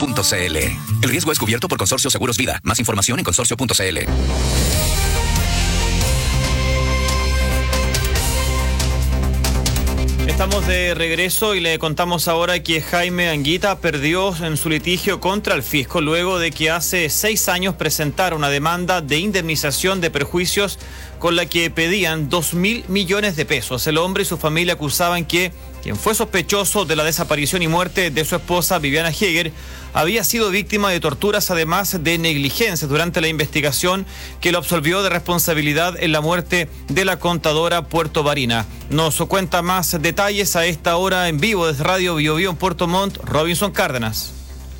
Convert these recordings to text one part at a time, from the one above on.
consorcio.cl. El riesgo es cubierto por Consorcio Seguros Vida. Más información en consorcio.cl. Estamos de regreso y le contamos ahora que Jaime Anguita perdió en su litigio contra el fisco luego de que hace 6 años presentara una demanda de indemnización de perjuicios con la que pedían 2.000 millones de pesos. El hombre y su familia acusaban que quien fue sospechoso de la desaparición y muerte de su esposa Viviana Heger había sido víctima de torturas, además de negligencia durante la investigación que lo absolvió de responsabilidad en la muerte de la contadora Puerto Barina. Nos cuenta más detalles a esta hora en vivo desde Radio Bio Bio en Puerto Montt, Robinson Cárdenas.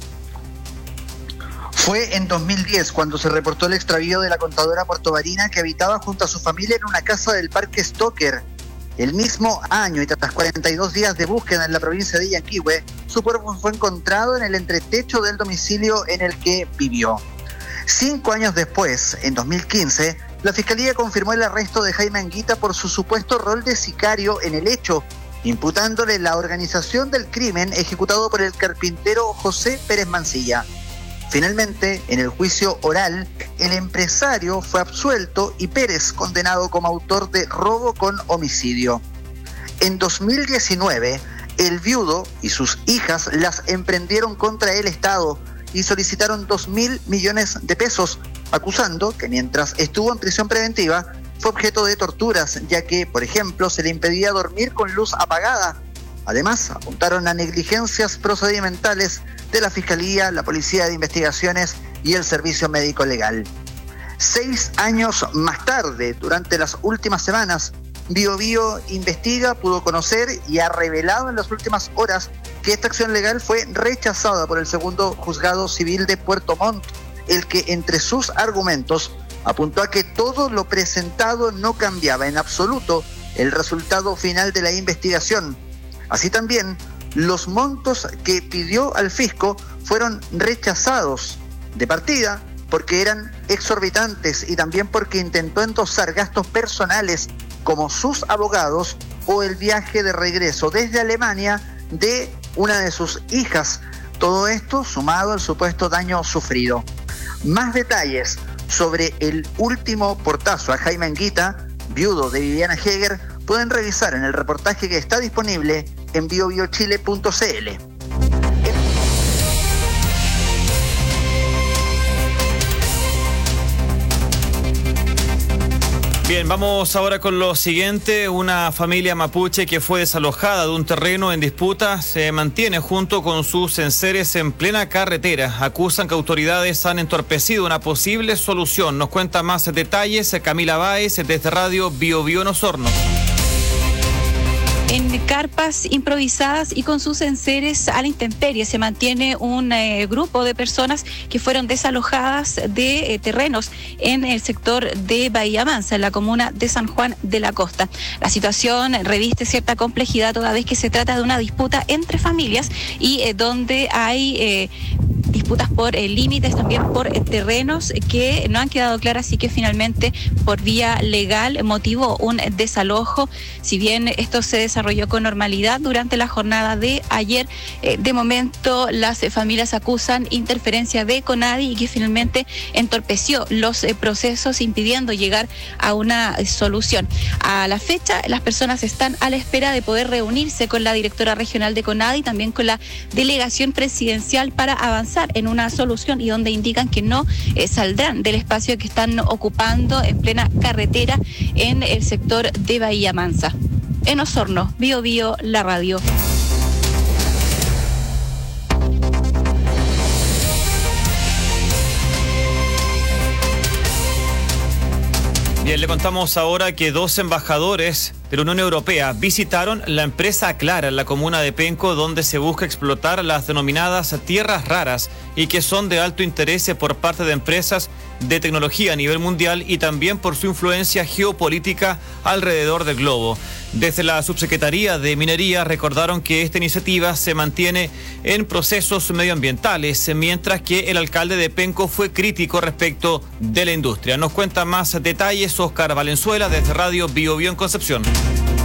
Fue en 2010 cuando se reportó el extravío de la contadora Puerto Barina, que habitaba junto a su familia en una casa del Parque Stoker. El mismo año, y tras 42 días de búsqueda en la provincia de Yanquihue, su cuerpo fue encontrado en el entretecho del domicilio en el que vivió. 5 años después, en 2015, la Fiscalía confirmó el arresto de Jaime Anguita por su supuesto rol de sicario en el hecho, imputándole la organización del crimen ejecutado por el carpintero José Pérez Mancilla. Finalmente, en el juicio oral, el empresario fue absuelto y Pérez condenado como autor de robo con homicidio. En 2019, el viudo y sus hijas las emprendieron contra el Estado y solicitaron 2.000 millones de pesos, acusando que mientras estuvo en prisión preventiva fue objeto de torturas, ya que, por ejemplo, se le impedía dormir con luz apagada. Además, apuntaron a negligencias procedimentales de la Fiscalía, la Policía de Investigaciones y el Servicio Médico Legal. 6 años más tarde, durante las últimas semanas, Bio Bio investiga, pudo conocer y ha revelado en las últimas horas que esta acción legal fue rechazada por el segundo juzgado civil de Puerto Montt, el que entre sus argumentos apuntó a que todo lo presentado no cambiaba en absoluto el resultado final de la investigación. Así también, los montos que pidió al fisco fueron rechazados de partida porque eran exorbitantes y también porque intentó endosar gastos personales como sus abogados o el viaje de regreso desde Alemania de una de sus hijas. Todo esto sumado al supuesto daño sufrido. Más detalles sobre el último portazo a Jaime Anguita, viudo de Viviana Heger, pueden revisar en el reportaje que está disponible en biobiochile.cl. Bien, vamos ahora con lo siguiente. Una familia mapuche que fue desalojada de un terreno en disputa se mantiene junto con sus enseres en plena carretera. Acusan que autoridades han entorpecido una posible solución. Nos cuenta más detalles Camila Báez desde Radio Bio Bio en Osorno. En carpas improvisadas y con sus enseres a la intemperie se mantiene un grupo de personas que fueron desalojadas de terrenos en el sector de Bahía Mansa, en la comuna de San Juan de la Costa. La situación reviste cierta complejidad toda vez que se trata de una disputa entre familias y donde hay disputas por límites, también por terrenos que no han quedado claras y que finalmente por vía legal motivó un desalojo. Si bien esto se desarrolló con normalidad durante la jornada de ayer, de momento las familias acusan interferencia de CONADI y que finalmente entorpeció los procesos impidiendo llegar a una solución. A la fecha, las personas están a la espera de poder reunirse con la directora regional de CONADI, también con la delegación presidencial para avanzar en una solución y donde indican que no saldrán del espacio que están ocupando en plena carretera en el sector de Bahía Mansa. En Osorno, Bio Bio, la radio. Bien, le contamos ahora que 2 embajadores de la Unión Europea visitaron la empresa Aclara en la comuna de Penco, donde se busca explotar las denominadas tierras raras y que son de alto interés por parte de empresas de tecnología a nivel mundial y también por su influencia geopolítica alrededor del globo. Desde la Subsecretaría de Minería recordaron que esta iniciativa se mantiene en procesos medioambientales, mientras que el alcalde de Penco fue crítico respecto de la industria. Nos cuenta más detalles Óscar Valenzuela desde Radio Bio Bio en Concepción.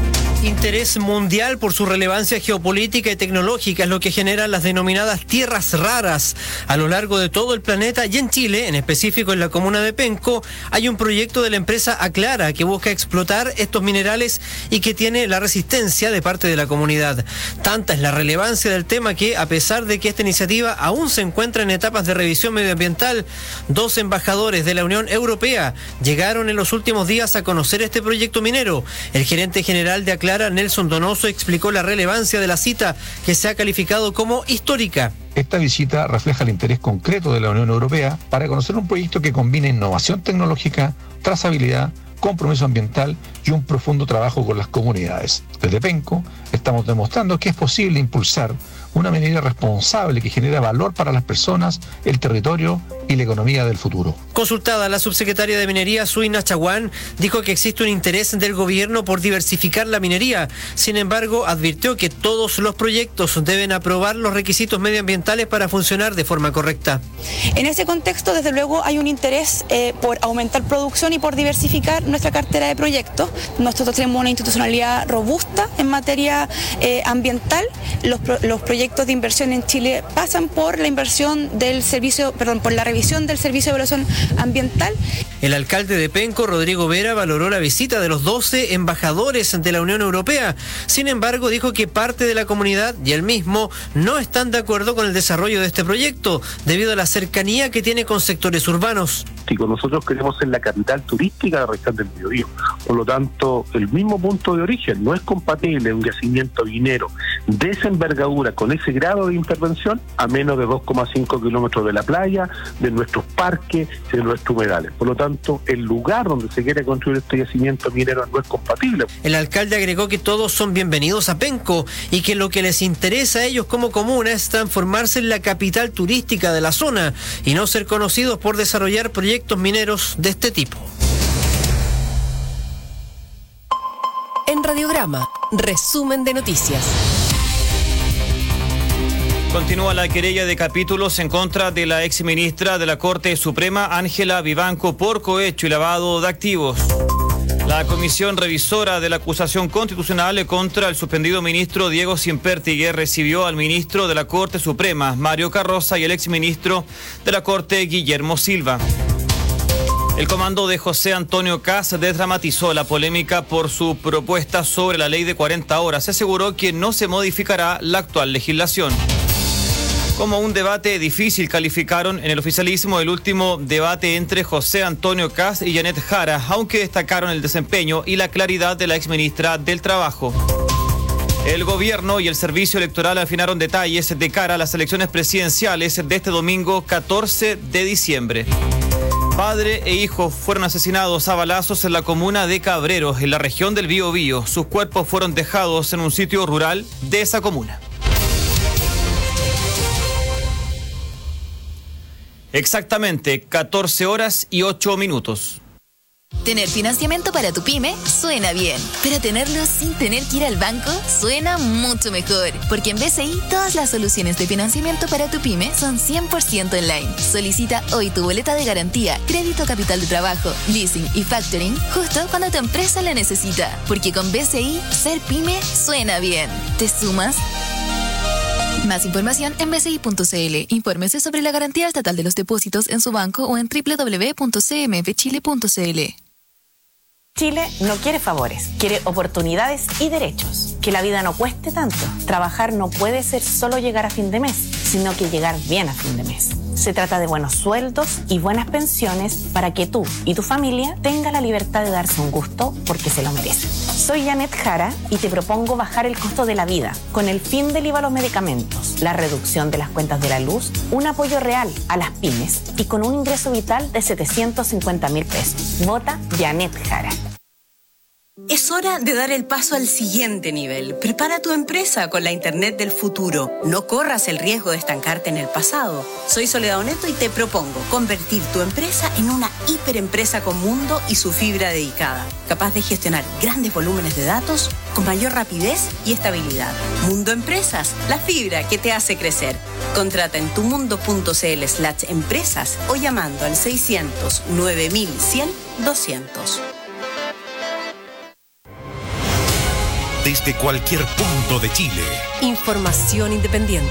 Interés mundial por su relevancia geopolítica y tecnológica es lo que generan las denominadas tierras raras a lo largo de todo el planeta, y en Chile, en específico en la comuna de Penco, hay un proyecto de la empresa Aclara que busca explotar estos minerales y que tiene la resistencia de parte de la comunidad. Tanta es la relevancia del tema que, a pesar de que esta iniciativa aún se encuentra en etapas de revisión medioambiental, 2 embajadores de la Unión Europea llegaron en los últimos días a conocer este proyecto minero. El gerente general de Aclara, Nelson Donoso, explicó la relevancia de la cita, que se ha calificado como histórica. Esta visita refleja el interés concreto de la Unión Europea para conocer un proyecto que combina innovación tecnológica, trazabilidad, compromiso ambiental y un profundo trabajo con las comunidades. Desde Penco estamos demostrando que es posible impulsar una minería responsable que genera valor para las personas, el territorio y la economía del futuro. Consultada, la subsecretaria de Minería, Suina Chaguán, dijo que existe un interés del gobierno por diversificar la minería. Sin embargo, advirtió que todos los proyectos deben aprobar los requisitos medioambientales para funcionar de forma correcta. En ese contexto, desde luego, hay un interés por aumentar producción y por diversificar nuestra cartera de proyectos. Nosotros tenemos una institucionalidad robusta en materia ambiental. Los proyectos de inversión en Chile pasan por la por la revisión del Servicio de Evaluación Ambiental. El alcalde de Penco, Rodrigo Vera, valoró la visita de los 12 embajadores de la Unión Europea. Sin embargo, dijo que parte de la comunidad y él mismo no están de acuerdo con el desarrollo de este proyecto, debido a la cercanía que tiene con sectores urbanos. Nosotros queremos ser la capital turística de la región del Biobío. Por lo tanto, el mismo punto de origen no es compatible un yacimiento minero de esa envergadura, con ese grado de intervención, a menos de 2,5 kilómetros de la playa, de nuestros parques, de nuestros humedales. Por lo tanto, el lugar donde se quiere construir este yacimiento minero no es compatible. El alcalde agregó que todos son bienvenidos a Penco y que lo que les interesa a ellos como comuna es transformarse en la capital turística de la zona y no ser conocidos por desarrollar proyectos mineros de este tipo. En Radiograma, resumen de noticias. Continúa la querella de capítulos en contra de la exministra de la Corte Suprema, Ángela Vivanco, por cohecho y lavado de activos. La comisión revisora de la acusación constitucional contra el suspendido ministro Diego Simpértigue recibió al ministro de la Corte Suprema, Mario Carroza, y el exministro de la Corte, Guillermo Silva. El comando de José Antonio Kast desdramatizó la polémica por su propuesta sobre la ley de 40 horas. Se aseguró que no se modificará la actual legislación. Como un debate difícil calificaron en el oficialismo el último debate entre José Antonio Kast y Janet Jara, aunque destacaron el desempeño y la claridad de la exministra del Trabajo. El gobierno y el servicio electoral afinaron detalles de cara a las elecciones presidenciales de este domingo 14 de diciembre. Padre e hijo fueron asesinados a balazos en la comuna de Cabreros, en la región del Biobío. Sus cuerpos fueron dejados en un sitio rural de esa comuna. Exactamente 14 horas y 8 minutos. Tener financiamiento para tu pyme suena bien, pero tenerlo sin tener que ir al banco suena mucho mejor, porque en BCI todas las soluciones de financiamiento para tu pyme son 100% online. Solicita hoy tu boleta de garantía, crédito capital de trabajo, leasing y factoring justo cuando tu empresa la necesita, porque con BCI ser pyme suena bien. ¿Te sumas? Más información en bci.cl. Infórmese sobre la garantía estatal de los depósitos en su banco o en www.cmfchile.cl. Chile no quiere favores, quiere oportunidades y derechos. Que la vida no cueste tanto. Trabajar no puede ser solo llegar a fin de mes, sino que llegar bien a fin de mes. Se trata de buenos sueldos y buenas pensiones para que tú y tu familia tengan la libertad de darse un gusto porque se lo merecen. Soy Janet Jara y te propongo bajar el costo de la vida con el fin del IVA a los medicamentos, la reducción de las cuentas de la luz, un apoyo real a las pymes y con un ingreso vital de 750.000 pesos. Vota Janet Jara. Es hora de dar el paso al siguiente nivel. Prepara tu empresa con la Internet del futuro. No corras el riesgo de estancarte en el pasado. Soy Soledad Oneto y te propongo convertir tu empresa en una hiperempresa con mundo y su fibra dedicada, capaz de gestionar grandes volúmenes de datos con mayor rapidez y estabilidad. Mundo Empresas, la fibra que te hace crecer. Contrata en tumundo.cl/empresas o llamando al 600 9100 200. desde cualquier punto de Chile. Información independiente.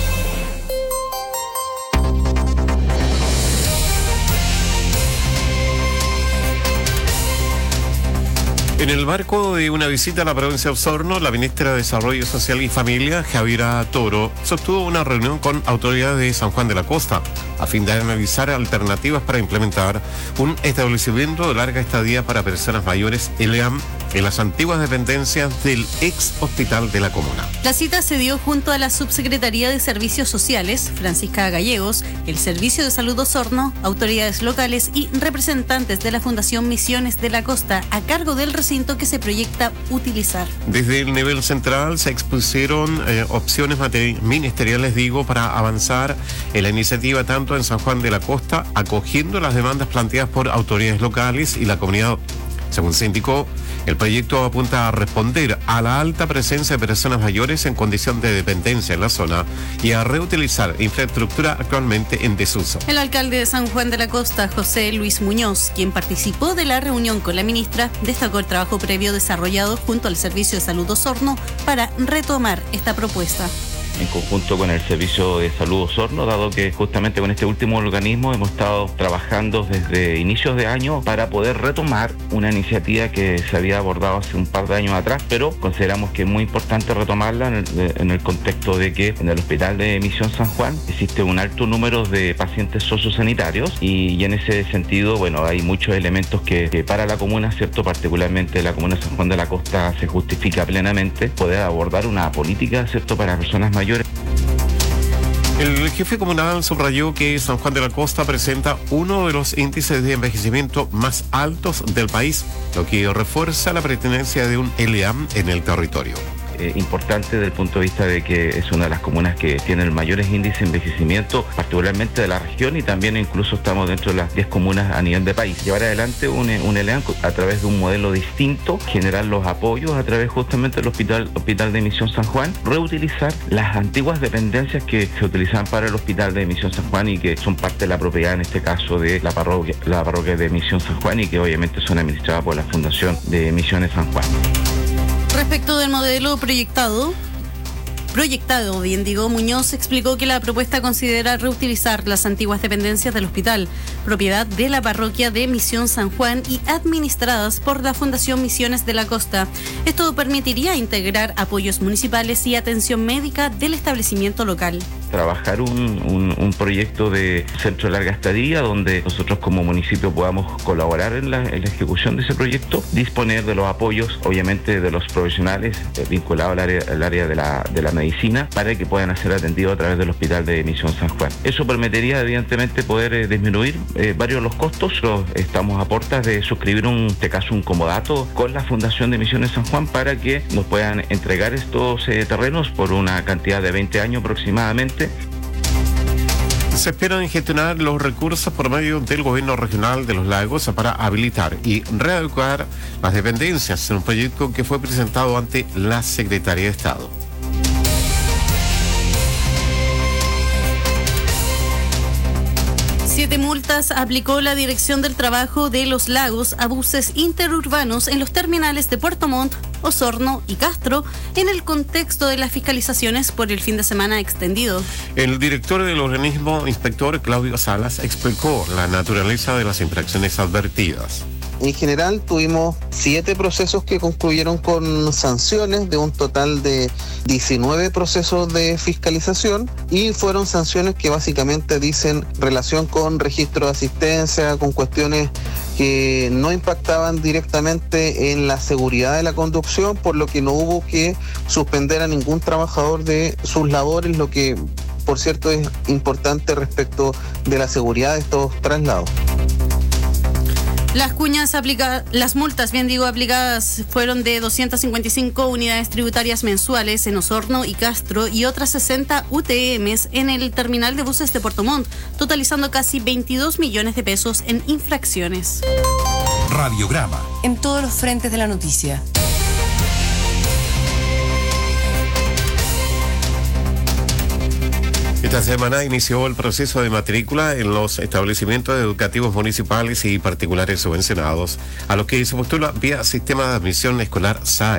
En el marco de una visita a la provincia de Osorno, la ministra de Desarrollo Social y Familia, Javiera Toro, sostuvo una reunión con autoridades de San Juan de la Costa a fin de analizar alternativas para implementar un establecimiento de larga estadía para personas mayores, ELEAM, en las antiguas dependencias del ex hospital de la comuna. La cita se dio junto a la Subsecretaría de Servicios Sociales, Francisca Gallegos, el Servicio de Salud Osorno, autoridades locales y representantes de la Fundación Misiones de la Costa, a cargo del recinto que se proyecta utilizar. Desde el nivel central se expusieron opciones ministeriales, para avanzar en la iniciativa tanto en San Juan de la Costa, acogiendo las demandas planteadas por autoridades locales y la comunidad. Según se indicó, el proyecto apunta a responder a la alta presencia de personas mayores en condición de dependencia en la zona y a reutilizar infraestructura actualmente en desuso. El alcalde de San Juan de la Costa, José Luis Muñoz, quien participó de la reunión con la ministra, destacó el trabajo previo desarrollado junto al Servicio de Salud Osorno para retomar esta propuesta. En conjunto con el Servicio de Salud Osorno, dado que justamente con este último organismo hemos estado trabajando desde inicios de año para poder retomar una iniciativa que se había abordado hace un par de años atrás, pero consideramos que es muy importante retomarla en el contexto de que en el Hospital de Misión San Juan existe un alto número de pacientes sociosanitarios y en ese sentido, hay muchos elementos que para la comuna, ¿cierto?, particularmente la comuna de San Juan de la Costa, se justifica plenamente poder abordar una política, ¿cierto?, para personas mayores. El jefe comunal subrayó que San Juan de la Costa presenta uno de los índices de envejecimiento más altos del país, lo que refuerza la pertenencia de un ELEAM en el territorio. Importante desde el punto de vista de que es una de las comunas que tiene el mayores índice de envejecimiento, particularmente de la región, y también incluso estamos dentro de las 10 comunas a nivel de país. Llevar adelante un ELEAM a través de un modelo distinto, generar los apoyos a través justamente del Hospital de Misión San Juan, reutilizar las antiguas dependencias que se utilizan para el Hospital de Misión San Juan y que son parte de la propiedad, en este caso, de la parroquia de Misión San Juan, y que obviamente son administradas por la Fundación de Misiones San Juan. Respecto del modelo proyectado, Muñoz explicó que la propuesta considera reutilizar las antiguas dependencias del hospital, propiedad de la parroquia de Misión San Juan y administradas por la Fundación Misiones de la Costa. Esto permitiría integrar apoyos municipales y atención médica del establecimiento local. Trabajar un proyecto de centro de larga estadía donde nosotros como municipio podamos colaborar en la ejecución de ese proyecto, disponer de los apoyos, obviamente, de los profesionales vinculados al área de la medicina para que puedan ser atendidos a través del Hospital de Misión San Juan. Eso permitiría, evidentemente, poder disminuir varios de los costos. Estamos a puertas de suscribir un comodato con la Fundación de Misiones San Juan para que nos puedan entregar estos terrenos por una cantidad de 20 años aproximadamente. Se esperan gestionar los recursos por medio del gobierno regional de Los Lagos para habilitar y readecuar las dependencias en un proyecto que fue presentado ante la Secretaría de Estado. Siete multas aplicó la Dirección del Trabajo de Los Lagos a buses interurbanos en los terminales de Puerto Montt, Osorno y Castro en el contexto de las fiscalizaciones por el fin de semana extendido. El director del organismo, inspector Claudio Salas, explicó la naturaleza de las infracciones advertidas. En general tuvimos 7 procesos que concluyeron con sanciones de un total de 19 procesos de fiscalización y fueron sanciones que básicamente dicen relación con registro de asistencia, con cuestiones que no impactaban directamente en la seguridad de la conducción, por lo que no hubo que suspender a ningún trabajador de sus labores, lo que por cierto es importante respecto de la seguridad de estos traslados. Las multas aplicadas fueron de 255 unidades tributarias mensuales en Osorno y Castro y otras 60 UTMs en el terminal de buses de Puerto Montt, totalizando casi 22 millones de pesos en infracciones. Radiograma. En todos los frentes de la noticia. Esta semana inició el proceso de matrícula en los establecimientos educativos municipales y particulares subvencionados, a los que se postula vía Sistema de Admisión Escolar SAE.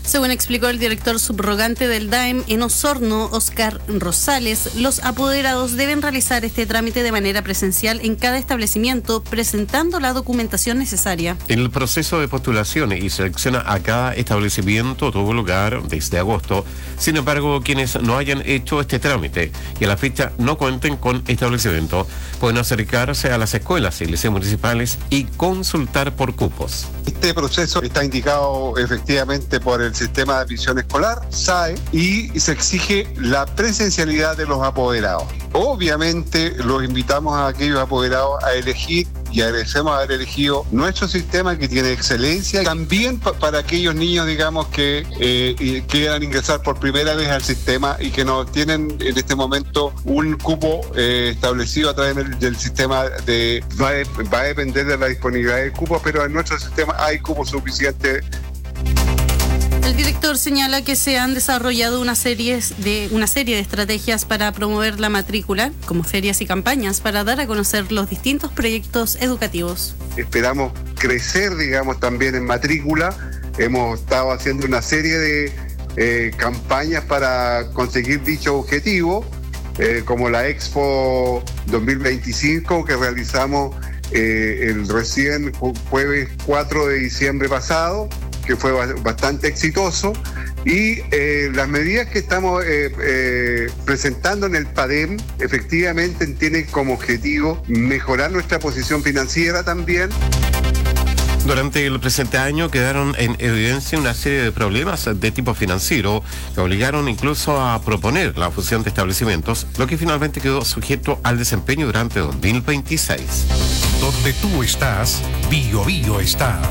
Según explicó el director subrogante del DAEM en Osorno, Oscar Rosales, los apoderados deben realizar este trámite de manera presencial en cada establecimiento, presentando la documentación necesaria. El proceso de postulación y selección a cada establecimiento tuvo lugar desde agosto. Sin embargo, quienes no hayan hecho este trámite y a la fecha no cuenten con establecimiento, pueden acercarse a las escuelas y liceos municipales y consultar por cupos. Este proceso está indicado efectivamente por el Sistema de Admisión Escolar, SAE, y se exige la presencialidad de los apoderados. Obviamente los invitamos a aquellos apoderados a elegir, y agradecemos haber elegido nuestro sistema que tiene excelencia, también para aquellos niños, digamos, que quieran ingresar por primera vez al sistema y que no tienen en este momento un cupo establecido a través del sistema. Va a depender de la disponibilidad de cupos, pero en nuestro sistema hay cupos suficientes. El director señala que se han desarrollado una serie de estrategias para promover la matrícula, como ferias y campañas, para dar a conocer los distintos proyectos educativos. Esperamos crecer, digamos, también en matrícula. Hemos estado haciendo una serie de campañas para conseguir dicho objetivo, como la Expo 2025 que realizamos el recién jueves 4 de diciembre pasado, que fue bastante exitoso, y las medidas que estamos presentando en el PADEM efectivamente tienen como objetivo mejorar nuestra posición financiera también. Durante el presente año quedaron en evidencia una serie de problemas de tipo financiero que obligaron incluso a proponer la fusión de establecimientos, lo que finalmente quedó sujeto al desempeño durante 2026. Donde tú estás, Bio Bio está.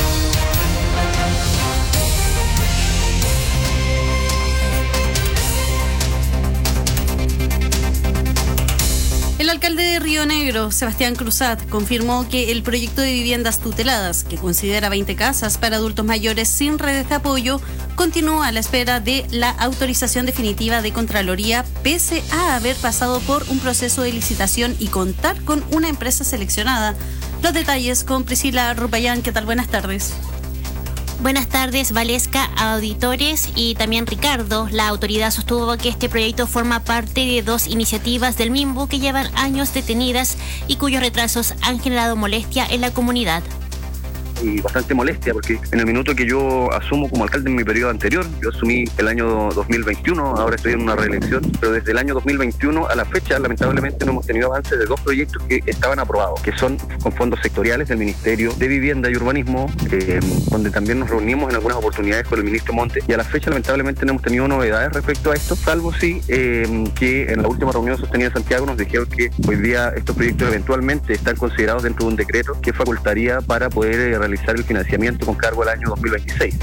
El alcalde de Río Negro, Sebastián Cruzat, confirmó que el proyecto de viviendas tuteladas, que considera 20 casas para adultos mayores sin redes de apoyo, continúa a la espera de la autorización definitiva de Contraloría, pese a haber pasado por un proceso de licitación y contar con una empresa seleccionada. Los detalles con Priscila Rupayán. ¿Qué tal? Buenas tardes. Buenas tardes, Valesca, auditores y también Ricardo. La autoridad sostuvo que este proyecto forma parte de 2 iniciativas del MIMBU que llevan años detenidas y cuyos retrasos han generado molestia en la comunidad. Y bastante molestia, porque en el minuto que yo asumo como alcalde en mi periodo anterior, yo asumí el año 2021, ahora estoy en una reelección, pero desde el año 2021 a la fecha lamentablemente no hemos tenido avances de 2 proyectos que estaban aprobados, que son con fondos sectoriales del Ministerio de Vivienda y Urbanismo, donde también nos reunimos en algunas oportunidades con el ministro Montes, y a la fecha lamentablemente no hemos tenido novedades respecto a esto, salvo sí que en la última reunión sostenida en Santiago nos dijeron que hoy día estos proyectos eventualmente están considerados dentro de un decreto que facultaría para poder realizar el financiamiento con cargo al año 2026.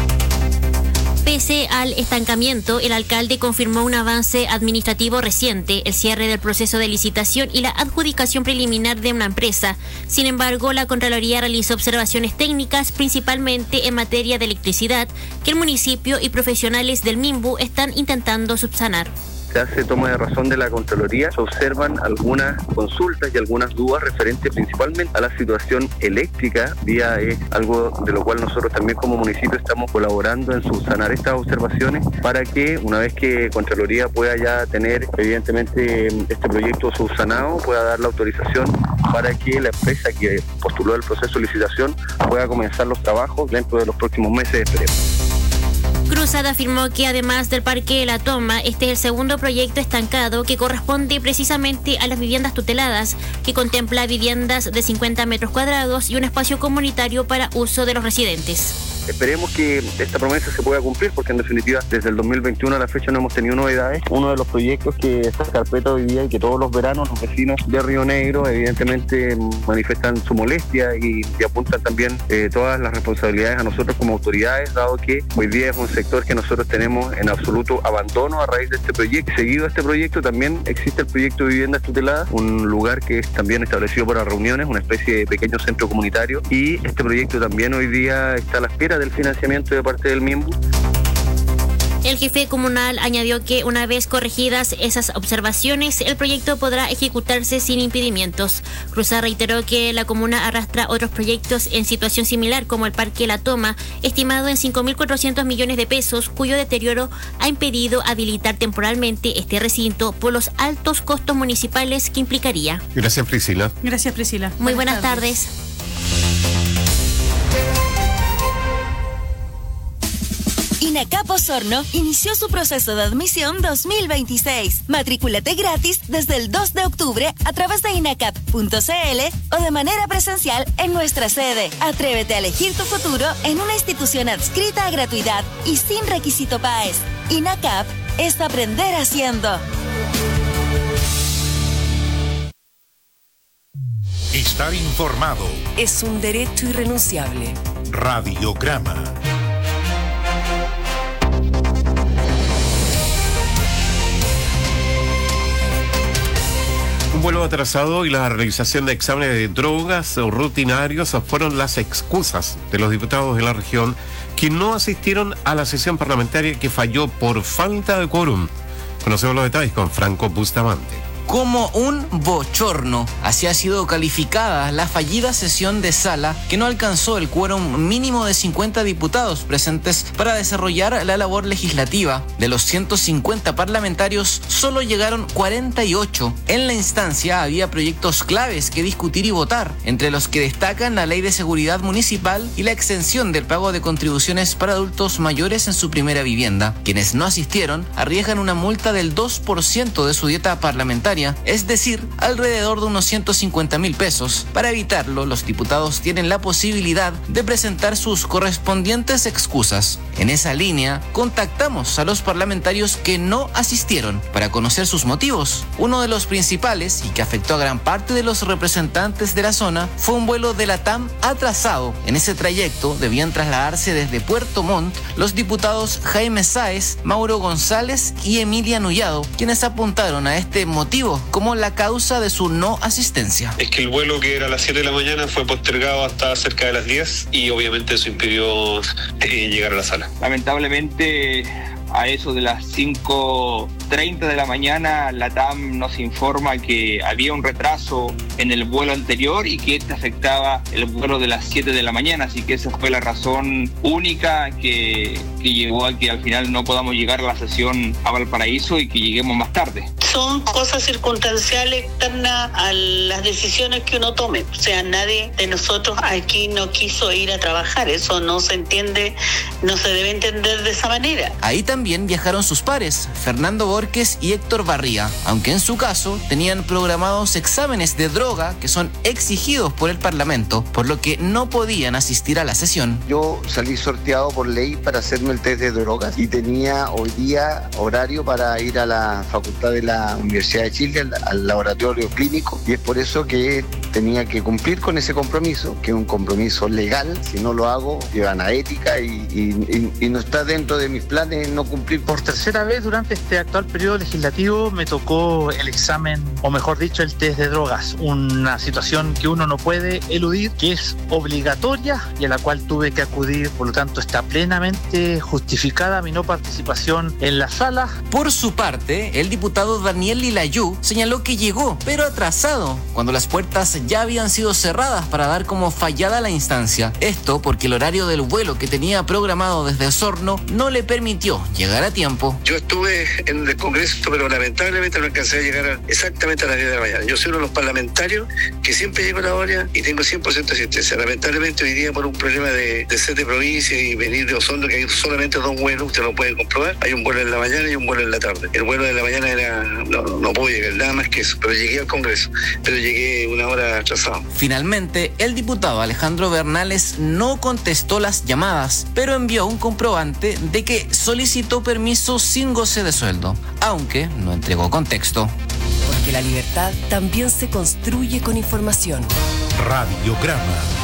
Pese al estancamiento, el alcalde confirmó un avance administrativo reciente, el cierre del proceso de licitación y la adjudicación preliminar de una empresa. Sin embargo, la Contraloría realizó observaciones técnicas, principalmente en materia de electricidad, que el municipio y profesionales del MIMBU están intentando subsanar. Se hace toma de razón de la Contraloría, se observan algunas consultas y algunas dudas referentes principalmente a la situación eléctrica. Día es algo de lo cual nosotros también como municipio estamos colaborando en subsanar estas observaciones para que una vez que Contraloría pueda ya tener evidentemente este proyecto subsanado, pueda dar la autorización para que la empresa que postuló el proceso de licitación pueda comenzar los trabajos dentro de los próximos meses, esperemos. Cruzat afirmó que además del Parque La Toma, este es el segundo proyecto estancado que corresponde precisamente a las viviendas tuteladas, que contempla viviendas de 50 metros cuadrados y un espacio comunitario para uso de los residentes. Esperemos que esta promesa se pueda cumplir, porque en definitiva desde el 2021 a la fecha no hemos tenido novedades. Uno de los proyectos que esta carpeta hoy día y que todos los veranos los vecinos de Río Negro evidentemente manifiestan su molestia y apuntan también todas las responsabilidades a nosotros como autoridades, dado que hoy día es un sector que nosotros tenemos en absoluto abandono a raíz de este proyecto. Seguido a este proyecto también existe el proyecto de viviendas tuteladas, un lugar que es también establecido para reuniones, una especie de pequeño centro comunitario, y este proyecto también hoy día está a la espera del financiamiento de parte del MIMBU. El jefe comunal añadió que una vez corregidas esas observaciones, el proyecto podrá ejecutarse sin impedimentos. Cruzá reiteró que la comuna arrastra otros proyectos en situación similar, como el Parque La Toma, estimado en 5.400 millones de pesos, cuyo deterioro ha impedido habilitar temporalmente este recinto por los altos costos municipales que implicaría. Gracias, Priscila. Gracias, Priscila. Muy buenas tardes. INACAP Osorno inició su proceso de admisión 2026. Matrículate gratis desde el 2 de octubre a través de inacap.cl o de manera presencial en nuestra sede. Atrévete a elegir tu futuro en una institución adscrita a gratuidad y sin requisito PAES. INACAP es aprender haciendo. Estar informado es un derecho irrenunciable. Radiograma. Un vuelo atrasado y la realización de exámenes de drogas rutinarios fueron las excusas de los diputados de la región que no asistieron a la sesión parlamentaria que falló por falta de quórum. Conocemos los detalles con Franco Bustamante. Como un bochorno, así ha sido calificada la fallida sesión de sala que no alcanzó el quórum mínimo de 50 diputados presentes para desarrollar la labor legislativa. De los 150 parlamentarios, solo llegaron 48. En la instancia había proyectos claves que discutir y votar, entre los que destacan la Ley de Seguridad Municipal y la exención del pago de contribuciones para adultos mayores en su primera vivienda. Quienes no asistieron arriesgan una multa del 2% de su dieta parlamentaria, es decir, alrededor de unos 150.000 pesos. Para evitarlo, los diputados tienen la posibilidad de presentar sus correspondientes excusas. En esa línea, contactamos a los parlamentarios que no asistieron para conocer sus motivos. Uno de los principales, y que afectó a gran parte de los representantes de la zona, fue un vuelo de la TAM atrasado. En ese trayecto debían trasladarse desde Puerto Montt los diputados Jaime Sáez, Mauro González y Emilia Nullado, quienes apuntaron a este motivo como la causa de su no asistencia. Es que el vuelo, que era a las 7 de la mañana, fue postergado hasta cerca de las 10 y obviamente eso impidió llegar a la sala. Lamentablemente, a eso de las 5:30 de la mañana, la TAM nos informa que había un retraso en el vuelo anterior y que este afectaba el vuelo de las 7 de la mañana, así que esa fue la razón única que llevó a que al final no podamos llegar a la sesión a Valparaíso y que lleguemos más tarde. Son cosas circunstanciales externas a las decisiones que uno tome. O sea, nadie de nosotros aquí no quiso ir a trabajar. Eso no se entiende, no se debe entender de esa manera. Ahí también viajaron sus pares, Fernando Borges y Héctor Barría, aunque en su caso tenían programados exámenes de droga que son exigidos por el Parlamento, por lo que no podían asistir a la sesión. Yo salí sorteado por ley para hacerme el test de drogas y tenía hoy día horario para ir a la facultad de la Universidad de Chile, al laboratorio clínico, y es por eso que tenía que cumplir con ese compromiso, que es un compromiso legal. Si no lo hago, llevan a ética y no está dentro de mis planes no cumplir. Por tercera vez durante este actual periodo legislativo me tocó el examen, o mejor dicho, el test de drogas, una situación que uno no puede eludir, que es obligatoria y a la cual tuve que acudir. Por lo tanto, está plenamente justificada mi no participación en la sala. Por su parte, el diputado Daniel Lilayú señaló que llegó, pero atrasado, cuando las puertas ya habían sido cerradas para dar como fallada la instancia. Esto porque el horario del vuelo que tenía programado desde Osorno no le permitió llegar a tiempo. Yo estuve en el Congreso, pero lamentablemente no alcancé a llegar exactamente a las 10 de la mañana. Yo soy uno de los parlamentarios que siempre llego a la hora y tengo 100% de asistencia. Lamentablemente hoy día, por un problema de ser de provincia y venir de Osorno, que hay solamente dos vuelos, usted lo puede comprobar. Hay un vuelo en la mañana y un vuelo en la tarde. El vuelo de la mañana no puedo llegar, nada más que eso, pero llegué al Congreso, pero llegué una hora atrasado. Finalmente, el diputado Alejandro Bernales no contestó las llamadas, pero envió un comprobante de que solicitó permiso sin goce de sueldo, aunque no entregó contexto. Porque la libertad también se construye con información. Radiograma.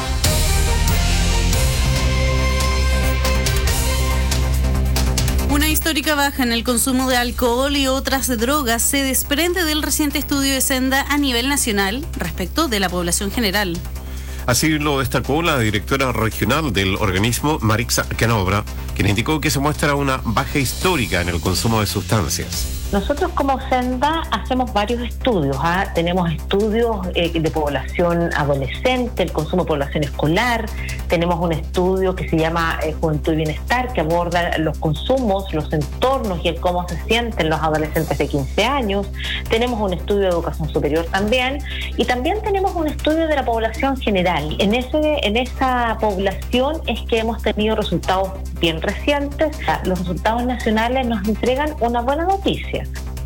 Una histórica baja en el consumo de alcohol y otras drogas se desprende del reciente estudio de Senda a nivel nacional respecto de la población general. Así lo destacó la directora regional del organismo, Marixa Canobra, quien indicó que se muestra una baja histórica en el consumo de sustancias. Nosotros como Senda hacemos varios estudios. Tenemos estudios de población adolescente, el consumo de población escolar. Tenemos un estudio que se llama Juventud y Bienestar, que aborda los consumos, los entornos y el cómo se sienten los adolescentes de 15 años. Tenemos un estudio de educación superior también. Y también tenemos un estudio de la población general. En esa población es que hemos tenido resultados bien recientes. Los resultados nacionales nos entregan una buena noticia.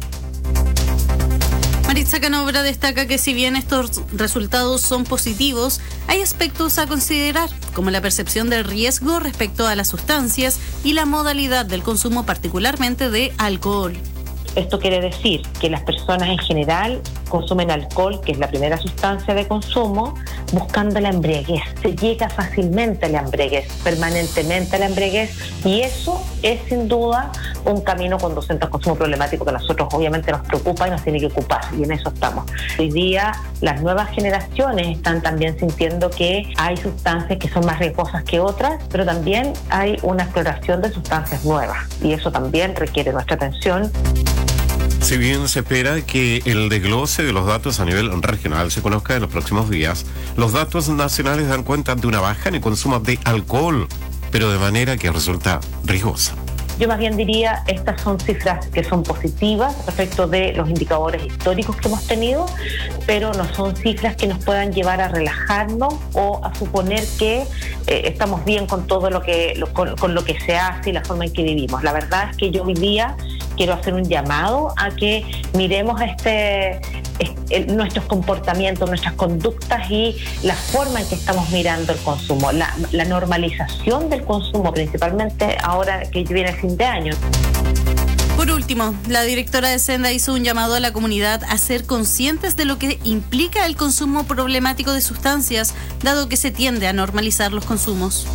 Maritza Canobra destaca que si bien estos resultados son positivos, hay aspectos a considerar, como la percepción del riesgo respecto a las sustancias y la modalidad del consumo, particularmente de alcohol. Esto quiere decir que las personas en general consumen alcohol, que es la primera sustancia de consumo, buscando la embriaguez. Se llega fácilmente a la embriaguez, permanentemente a la embriaguez, y eso es sin duda un camino conducente al consumo problemático que a nosotros obviamente nos preocupa y nos tiene que ocupar, y en eso estamos. Hoy día las nuevas generaciones están también sintiendo que hay sustancias que son más riesgosas que otras, pero también hay una exploración de sustancias nuevas, y eso también requiere nuestra atención. Si bien se espera que el desglose de los datos a nivel regional se conozca en los próximos días, los datos nacionales dan cuenta de una baja en el consumo de alcohol, pero de manera que resulta riesgosa. Yo más bien diría, estas son cifras que son positivas respecto de los indicadores históricos que hemos tenido, pero no son cifras que nos puedan llevar a relajarnos o a suponer que estamos bien con todo con lo que se hace y la forma en que vivimos. La verdad es que yo hoy día quiero hacer un llamado a que miremos nuestros comportamientos, nuestras conductas y la forma en que estamos mirando el consumo, la normalización del consumo, principalmente ahora que viene el fin de año. Por último, la directora de Senda hizo un llamado a la comunidad a ser conscientes de lo que implica el consumo problemático de sustancias, dado que se tiende a normalizar los consumos.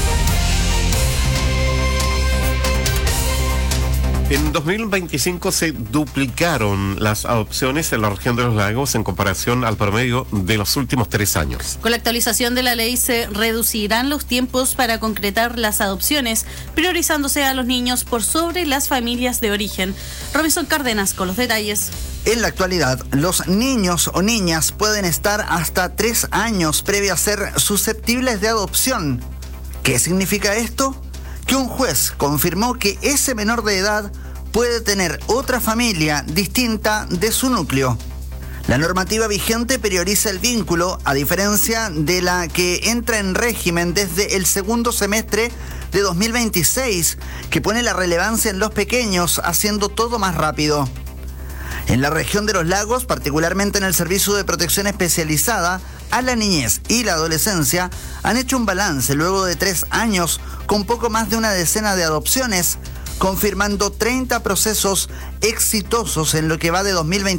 En 2025 se duplicaron las adopciones en la región de los lagos en comparación al promedio de los últimos 3 años. Con la actualización de la ley se reducirán los tiempos para concretar las adopciones, priorizándose a los niños por sobre las familias de origen. Robinson Cárdenas con los detalles. En la actualidad, los niños o niñas pueden estar hasta 3 años previo a ser susceptibles de adopción. ¿Qué significa esto? Que un juez confirmó que ese menor de edad puede tener otra familia distinta de su núcleo. La normativa vigente prioriza el vínculo, a diferencia de la que entra en régimen desde el segundo semestre de 2026, que pone la relevancia en los pequeños, haciendo todo más rápido. En la región de los lagos, particularmente en el Servicio de Protección Especializada a la Niñez y la Adolescencia, han hecho un balance luego de 3 años con poco más de una decena de adopciones, confirmando 30 procesos exitosos en lo que va de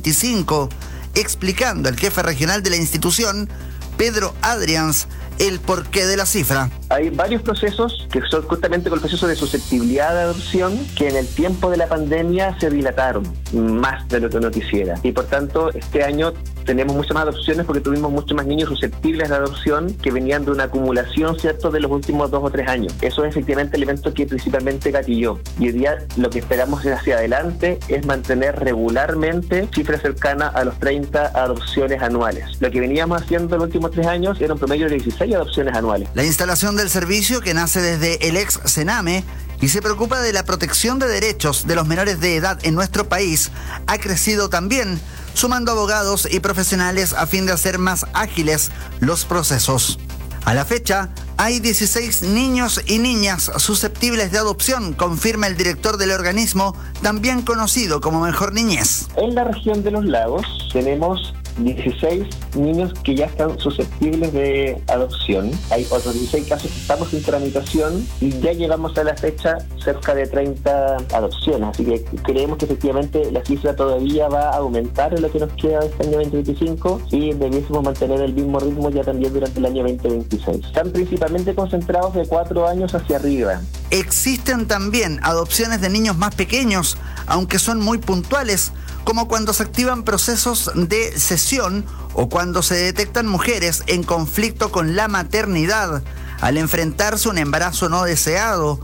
2025, explicando el jefe regional de la institución, Pedro Adrians, el porqué de la cifra. Hay varios procesos que son justamente con el proceso de susceptibilidad de adopción que en el tiempo de la pandemia se dilataron más de lo que uno quisiera. Y por tanto, este año tenemos muchas más adopciones porque tuvimos muchos más niños susceptibles de adopción que venían de una acumulación, ¿cierto?, de los últimos 2 o 3 años. Eso es efectivamente el elemento que principalmente gatilló. Y hoy día lo que esperamos hacia adelante es mantener regularmente cifras cercanas a los 30 adopciones anuales. Lo que veníamos haciendo en los últimos 3 años era un promedio de 16 adopciones anuales. La instalación del servicio, que nace desde el ex Sename y se preocupa de la protección de derechos de los menores de edad en nuestro país, ha crecido también, sumando abogados y profesionales a fin de hacer más ágiles los procesos. A la fecha, hay 16 niños y niñas susceptibles de adopción, confirma el director del organismo, también conocido como Mejor Niñez. En la región de los lagos tenemos 16 niños que ya están susceptibles de adopción. Hay otros 16 casos que estamos en tramitación y ya llegamos a la fecha cerca de 30 adopciones. Así que creemos que efectivamente la cifra todavía va a aumentar en lo que nos queda de este año 2025 y debiésemos mantener el mismo ritmo ya también durante el año 2026. Están principalmente concentrados de 4 años hacia arriba. Existen también adopciones de niños más pequeños, aunque son muy puntuales, como cuando se activan procesos de cesión o cuando se detectan mujeres en conflicto con la maternidad al enfrentarse a un embarazo no deseado,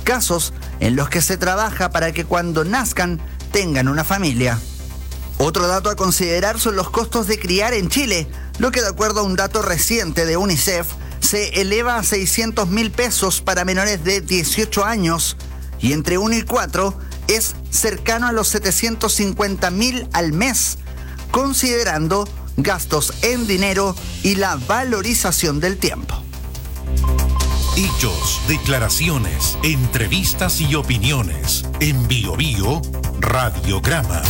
casos en los que se trabaja para que cuando nazcan tengan una familia. Otro dato a considerar son los costos de criar en Chile, lo que de acuerdo a un dato reciente de UNICEF se eleva a 600.000 pesos para menores de 18 años y entre 1 y 4 es cercano a los 750.000 al mes, considerando gastos en dinero y la valorización del tiempo. Hechos, declaraciones, entrevistas y opiniones. En Bio Bio, Radiograma.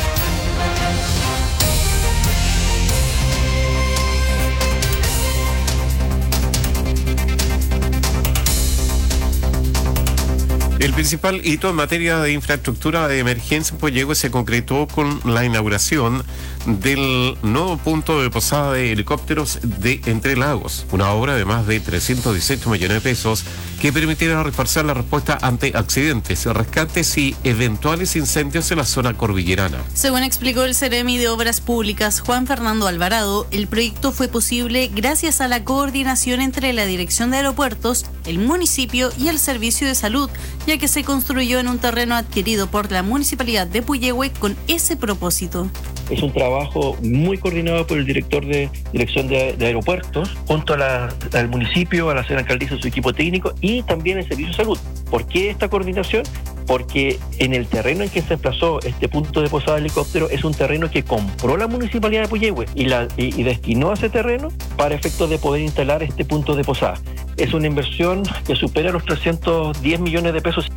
El principal hito en materia de infraestructura de emergencia en Puyehue se concretó con la inauguración del nuevo punto de posada de helicópteros de Entre Lagos, una obra de más de 318 millones de pesos que permitirá reforzar la respuesta ante accidentes, rescates y eventuales incendios en la zona cordillerana. Según explicó el Ceremi de Obras Públicas, Juan Fernando Alvarado, el proyecto fue posible gracias a la coordinación entre la Dirección de Aeropuertos, el municipio y el Servicio de Salud, ya que se construyó en un terreno adquirido por la Municipalidad de Puyehue con ese propósito. Es un trabajo muy coordinado por el director de Dirección de Aeropuertos, junto al municipio, a la señora alcaldesa y su equipo técnico, y también el Servicio de Salud. ¿Por qué esta coordinación? Porque en el terreno en que se emplazó este punto de posada de helicóptero es un terreno que compró la Municipalidad de Puyehue y destinó a ese terreno para efectos de poder instalar este punto de posada. Es una inversión que supera los 310 millones de pesos.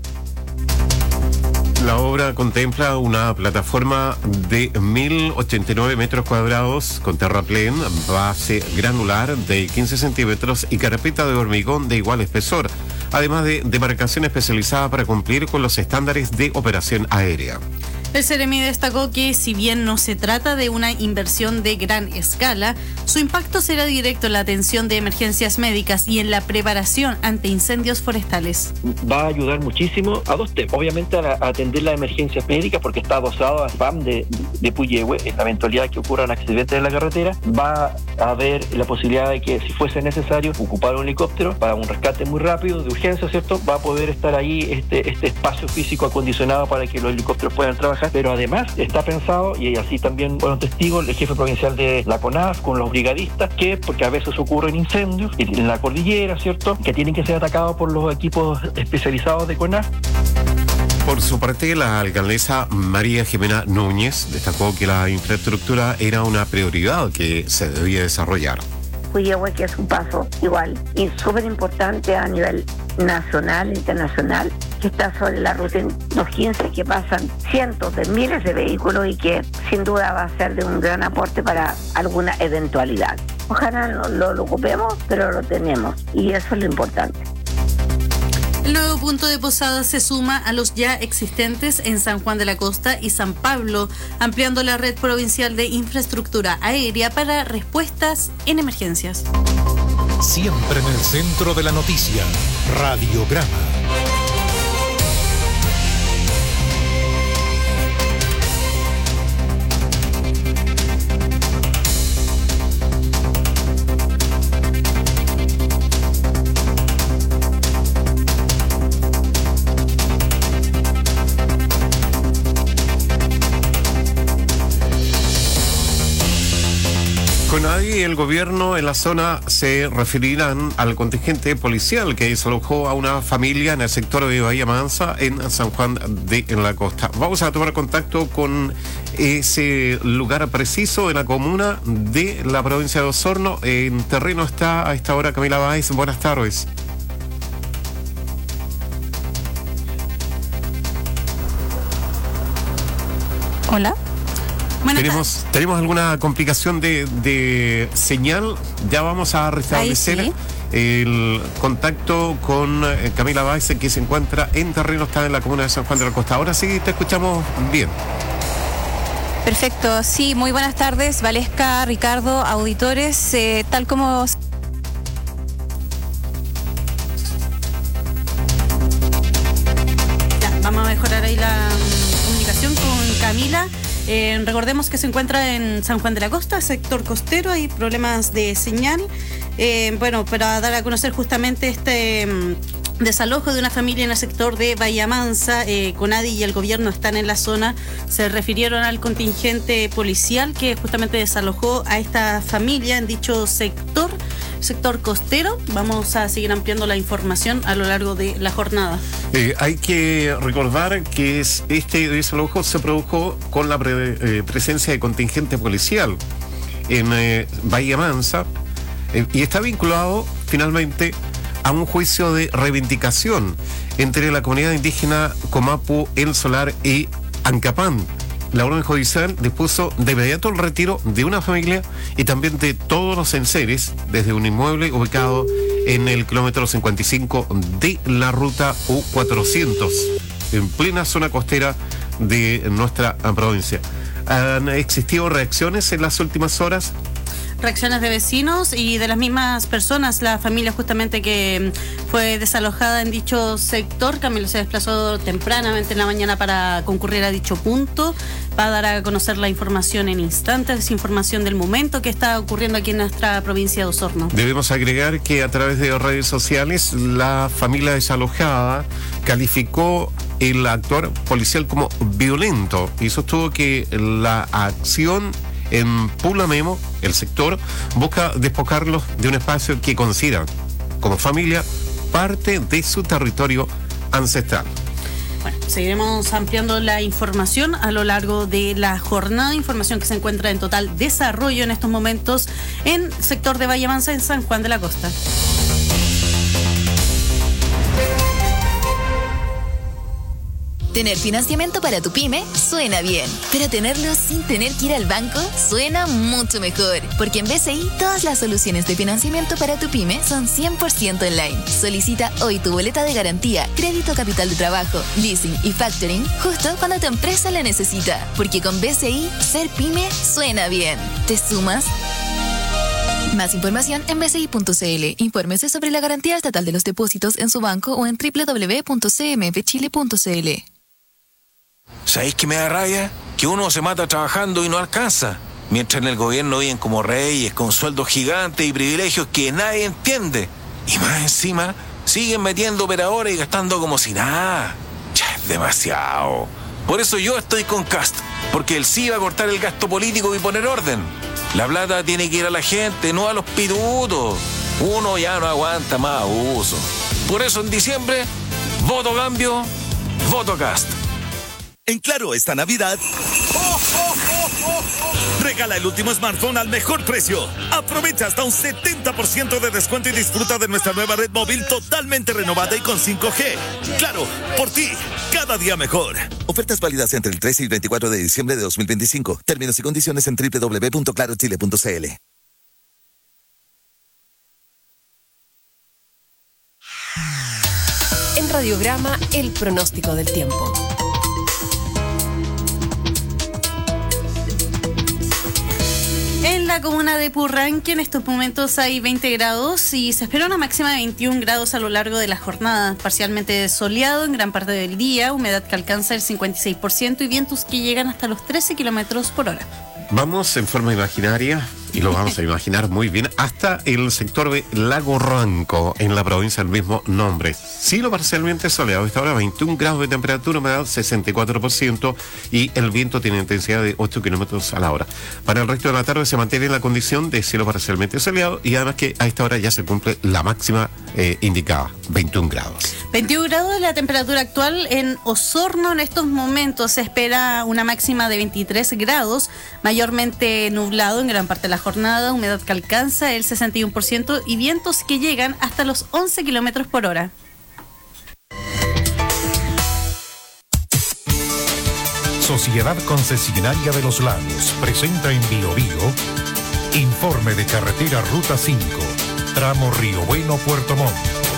La obra contempla una plataforma de 1.089 metros cuadrados con terraplén, base granular de 15 centímetros y carpeta de hormigón de igual espesor, además de demarcación especializada para cumplir con los estándares de operación aérea. El Ceremi destacó que si bien no se trata de una inversión de gran escala, su impacto será directo en la atención de emergencias médicas y en la preparación ante incendios forestales. Va a ayudar muchísimo a dos temas. Obviamente a atender las emergencias médicas porque está adosado al FAM de Puyehue. En la eventualidad que ocurran accidentes en la carretera, va a haber la posibilidad de que si fuese necesario ocupar un helicóptero para un rescate muy rápido, de urgencia, ¿cierto? Va a poder estar ahí este espacio físico acondicionado para que los helicópteros puedan trabajar. Pero además está pensado, y así también fueron testigos el jefe provincial de la CONAF con los brigadistas, porque a veces ocurren incendios en la cordillera, ¿cierto?, que tienen que ser atacados por los equipos especializados de CONAF. Por su parte, la alcaldesa María Jimena Núñez destacó que la infraestructura era una prioridad que se debía desarrollar. Puyehue, que es un paso igual y súper importante a nivel nacional, internacional, que está sobre la ruta 215, que pasan cientos de miles de vehículos y que sin duda va a ser de un gran aporte para alguna eventualidad. Ojalá no lo ocupemos, pero lo tenemos y eso es lo importante. El nuevo punto de posada se suma a los ya existentes en San Juan de la Costa y San Pablo, ampliando la red provincial de infraestructura aérea para respuestas en emergencias. Siempre en el centro de la noticia, Radiograma. CONADI y el gobierno en la zona se referirán al contingente policial que desalojó a una familia en el sector de Bahía Mansa en San Juan de la Costa. Vamos a tomar contacto con ese lugar preciso en la comuna de la provincia de Osorno. En terreno está a esta hora Camila Báez. Buenas tardes. Hola. ¿Tenemos alguna complicación de señal? Ya vamos a restablecer el contacto con Camila Báez, que se encuentra en terreno, está en la comuna de San Juan de la Costa. Ahora sí te escuchamos bien. Perfecto, sí, muy buenas tardes, Valesca, Ricardo, auditores, tal como... Ya, vamos a mejorar ahí la comunicación con Camila. Recordemos que se encuentra en San Juan de la Costa, sector costero, hay problemas de señal. Bueno, para dar a conocer justamente desalojo de una familia en el sector de Bahía Mansa. CONADI y el gobierno están en la zona. Se refirieron al contingente policial que justamente desalojó a esta familia en dicho sector costero. Vamos a seguir ampliando la información a lo largo de la jornada. Hay que recordar que este desalojo se produjo con la presencia de contingente policial en Bahía Mansa y está vinculado finalmente a un juicio de reivindicación entre la comunidad indígena Comapu, El Solar y Ancapán. La orden judicial dispuso de inmediato el retiro de una familia y también de todos los enseres desde un inmueble ubicado en el kilómetro 55 de la ruta U400, en plena zona costera de nuestra provincia. ¿Han existido reacciones en las últimas horas? Reacciones de vecinos y de las mismas personas. La familia justamente que fue desalojada en dicho sector, Camilo se desplazó tempranamente en la mañana para concurrir a dicho punto. Va a dar a conocer la información en instantes, información del momento que está ocurriendo aquí en nuestra provincia de Osorno. Debemos agregar que a través de redes sociales la familia desalojada calificó el actuar policial como violento y sostuvo que la acción en Pulamemo, el sector, busca despojarlos de un espacio que consideran como familia parte de su territorio ancestral. Bueno, seguiremos ampliando la información a lo largo de la jornada, información que se encuentra en total desarrollo en estos momentos en el sector de Bahía Mansa, en San Juan de la Costa. Tener financiamiento para tu pyme suena bien, pero tenerlo sin tener que ir al banco suena mucho mejor, porque en BCI todas las soluciones de financiamiento para tu pyme son 100% online. Solicita hoy tu boleta de garantía, crédito capital de trabajo, leasing y factoring justo cuando tu empresa la necesita, porque con BCI ser pyme suena bien. ¿Te sumas? Más información en bci.cl. Infórmese sobre la garantía estatal de los depósitos en su banco o en www.cmfchile.cl. ¿Sabéis qué me da rabia? Que uno se mata trabajando y no alcanza. Mientras en el gobierno viven como reyes, con sueldos gigantes y privilegios que nadie entiende. Y más encima, siguen metiendo operadores y gastando como si nada. Ya es demasiado. Por eso yo estoy con Cast, porque él sí va a cortar el gasto político y poner orden. La plata tiene que ir a la gente, no a los pitutos. Uno ya no aguanta más abuso. Por eso en diciembre, voto cambio, voto Cast. En Claro, esta Navidad, regala el último smartphone al mejor precio. Aprovecha hasta un 70% de descuento y disfruta de nuestra nueva red móvil totalmente renovada y con 5G. Claro, por ti, cada día mejor. Ofertas válidas entre el 13 y el 24 de diciembre de 2025. Términos y condiciones en www.clarochile.cl. En Radiograma, el pronóstico del tiempo. En la comuna de Purranque en estos momentos hay 20 grados y se espera una máxima de 21 grados a lo largo de la jornada. Parcialmente soleado en gran parte del día, humedad que alcanza el 56% y vientos que llegan hasta los 13 kilómetros por hora. Vamos en forma imaginaria, y lo vamos a imaginar muy bien, hasta el sector de Lago Ranco, en la provincia del mismo nombre. Cielo parcialmente soleado, esta hora 21 grados de temperatura, humedad 64% y el viento tiene intensidad de 8 kilómetros a la hora. Para el resto de la tarde se mantiene la condición de cielo parcialmente soleado y además que a esta hora ya se cumple la máxima indicada, 21 grados. 21 grados la temperatura actual en Osorno en estos momentos. Se espera una máxima de 23 grados, mayormente nublado en gran parte de la jornada, humedad que alcanza el 61% y vientos que llegan hasta los 11 kilómetros por hora. Sociedad Concesionaria de los Lagos presenta en Biobío informe de carretera Ruta 5, tramo Río Bueno, Puerto Montt.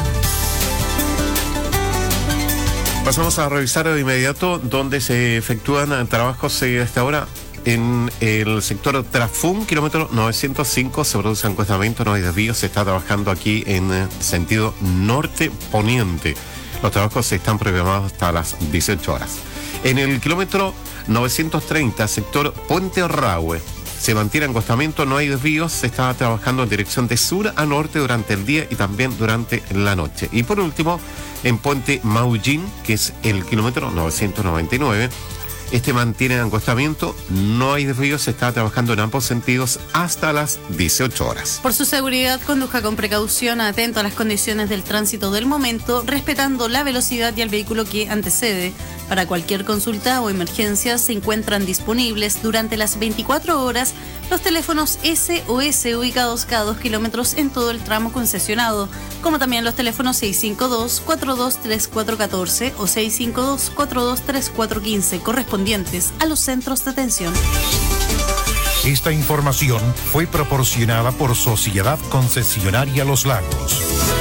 Pasamos a revisar de inmediato dónde se efectúan trabajos a esta hora. En el sector Trafún, kilómetro 905, se produce encostamiento, no hay desvíos, se está trabajando aquí en sentido norte-poniente. Los trabajos están programados hasta las 18 horas. En el kilómetro 930, sector Puente Rahue, se mantiene angostamiento, no hay desvíos, se está trabajando en dirección de sur a norte durante el día y también durante la noche. Y por último, en Puente Maullín, que es el kilómetro 999, mantiene angostamiento, no hay desvíos, se está trabajando en ambos sentidos hasta las 18 horas. Por su seguridad, conduzca con precaución, atento a las condiciones del tránsito del momento, respetando la velocidad y el vehículo que antecede. Para cualquier consulta o emergencia se encuentran disponibles durante las 24 horas los teléfonos SOS ubicados cada 2 kilómetros en todo el tramo concesionado, como también los teléfonos 652-423414 o 652-423415 correspondientes a los centros de atención. Esta información fue proporcionada por Sociedad Concesionaria Los Lagos.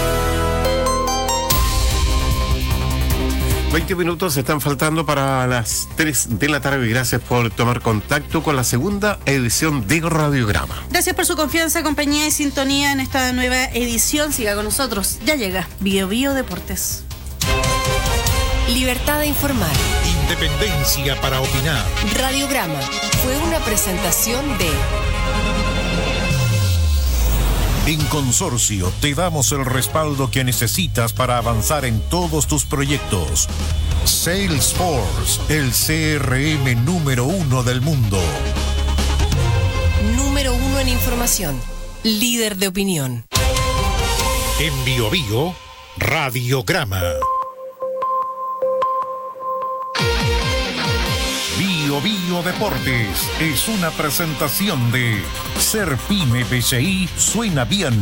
20 minutos están faltando para las 3 de la tarde. Gracias por tomar contacto con la segunda edición de Radiograma. Gracias por su confianza, compañía y sintonía en esta nueva edición. Siga con nosotros. Ya llega Bio Bio Deportes. Libertad de informar. Independencia para opinar. Radiograma fue una presentación de... En Consorcio te damos el respaldo que necesitas para avanzar en todos tus proyectos. Salesforce, el CRM número 1 del mundo. Número 1 en información. Líder de opinión. En Bio Bio, Radiograma. Bio Bio Deportes es una presentación de Ser Pyme BCI suena bien.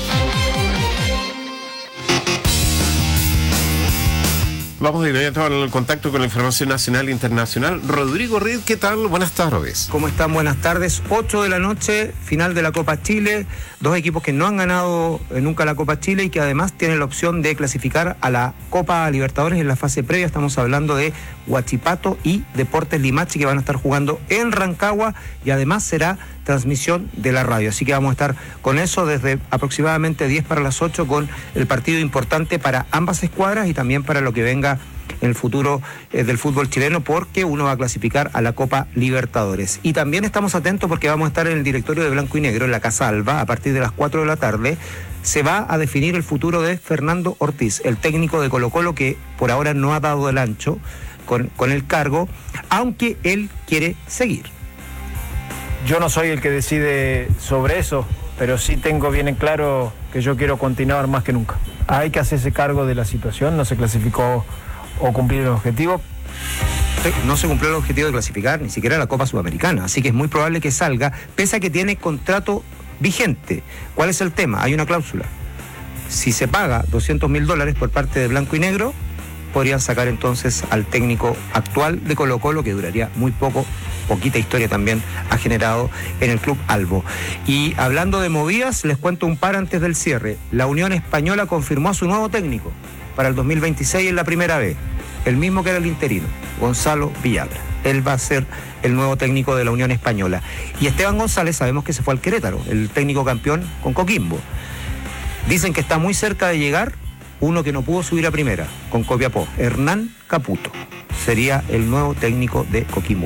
Vamos de inmediato al contacto con la información nacional e internacional. Rodrigo Reed, ¿qué tal? Buenas tardes. ¿Cómo están? Buenas tardes. 8 de la noche, final de la Copa Chile. Dos equipos que no han ganado nunca la Copa Chile y que además tienen la opción de clasificar a la Copa Libertadores en la fase previa. Estamos hablando de Huachipato y Deportes Limache, que van a estar jugando en Rancagua y además será transmisión de la radio. Así que vamos a estar con eso desde aproximadamente 10 para las 8 con el partido importante para ambas escuadras y también para lo que venga en el futuro del fútbol chileno, porque uno va a clasificar a la Copa Libertadores. Y también estamos atentos porque vamos a estar en el directorio de Blanco y Negro, en la Casa Alba, a partir de las 4 de la tarde. Se va a definir el futuro de Fernando Ortiz, el técnico de Colo-Colo, que por ahora no ha dado el ancho con el cargo, aunque él quiere seguir. Yo no soy el que decide sobre eso, pero sí tengo bien en claro que yo quiero continuar más que nunca. Hay que hacerse cargo de la situación, no se clasificó o cumplir el objetivo. No se cumplió el objetivo de clasificar ni siquiera la Copa Sudamericana, así que es muy probable que salga, pese a que tiene contrato vigente. ¿Cuál es el tema? Hay una cláusula. Si se paga $200.000 por parte de Blanco y Negro, podrían sacar entonces al técnico actual de Colo-Colo, que duraría muy poco. Poquita historia también ha generado en el Club Albo. Y hablando de movidas, les cuento un par antes del cierre. La Unión Española confirmó a su nuevo técnico para el 2026 en la Primera B, el mismo que era el interino, Gonzalo Villagra. Él va a ser el nuevo técnico de la Unión Española. Y Esteban González, sabemos que se fue al Querétaro, el técnico campeón con Coquimbo. Dicen que está muy cerca de llegar uno que no pudo subir a primera, con Copiapó, Hernán Caputo. Sería el nuevo técnico de Coquimbo.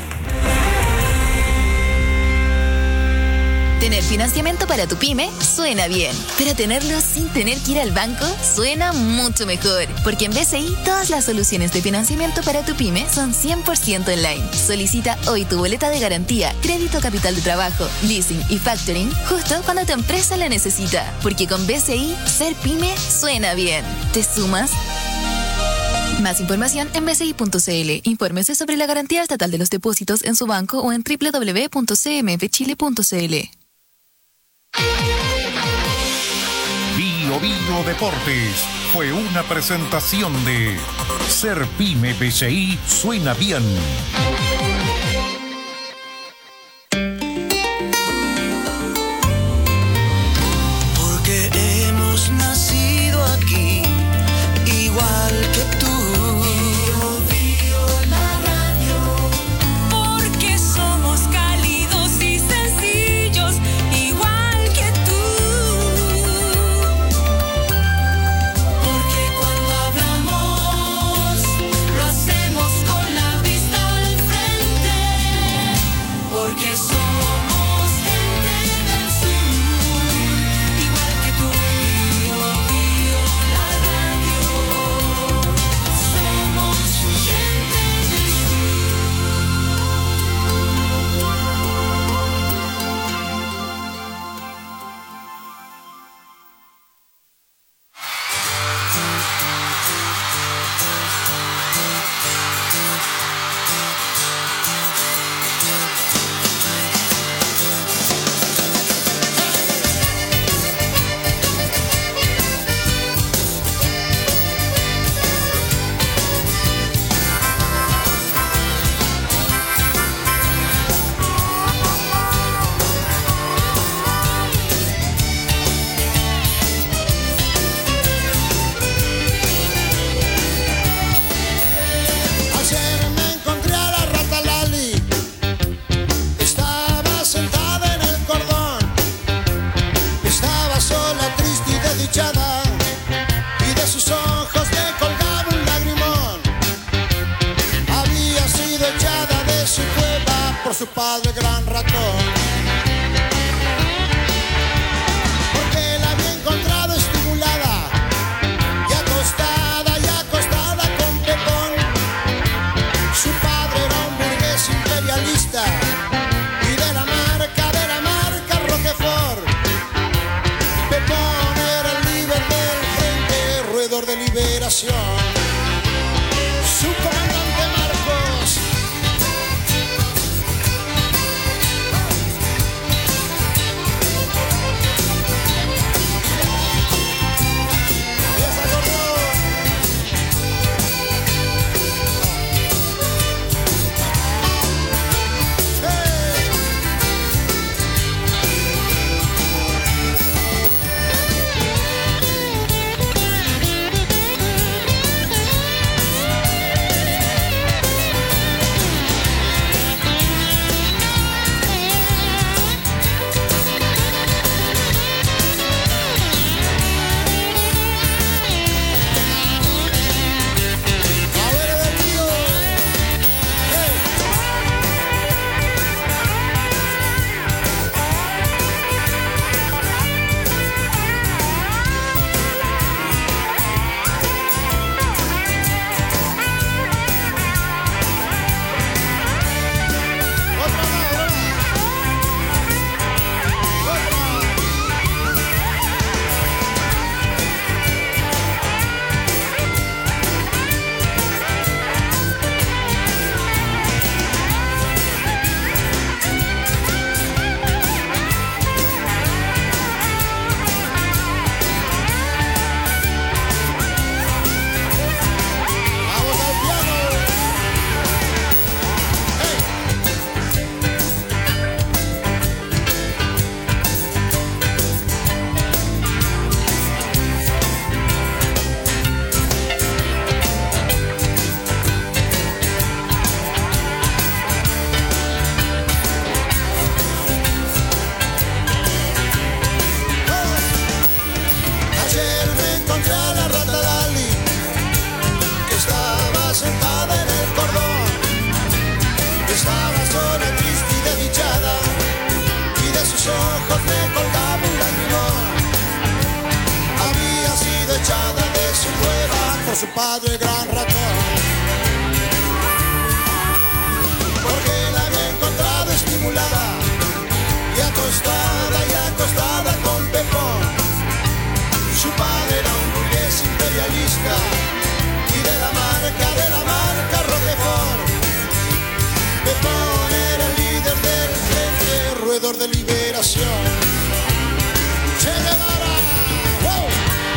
Tener financiamiento para tu pyme suena bien, pero tenerlo sin tener que ir al banco suena mucho mejor, porque en BCI todas las soluciones de financiamiento para tu pyme son 100% online. Solicita hoy tu boleta de garantía, crédito capital de trabajo, leasing y factoring justo cuando tu empresa la necesita, porque con BCI ser pyme suena bien. ¿Te sumas? Más información en bci.cl. Infórmese sobre la garantía estatal de los depósitos en su banco o en www.cmfchile.cl. Bio Bio Deportes fue una presentación de Ser Pyme BCI suena bien. Porque hemos nacido aquí, igual que tú. Porque somos cálidos y sencillos, igual que tú. Porque cuando hablamos, lo hacemos con la vista al frente. echada y de sus ojos le colgaba un lagrimón. Había sido echada de su cueva por su padre gran ratón, porque la había encontrado estimulada y acostada con Pepón. Su padre era un burgués imperialista y de la marca Roquefort. Pepón era el líder del Frente Roedor de Liberación. Su comandante Marcos. Su padre gran ratón, porque la había encontrado estimulada y acostada con Pepón. Su padre era un burgués imperialista y de la marca Roquefort. Pepón era el líder del Frente Roedor de Liberación. Che Guevara, ¡wow!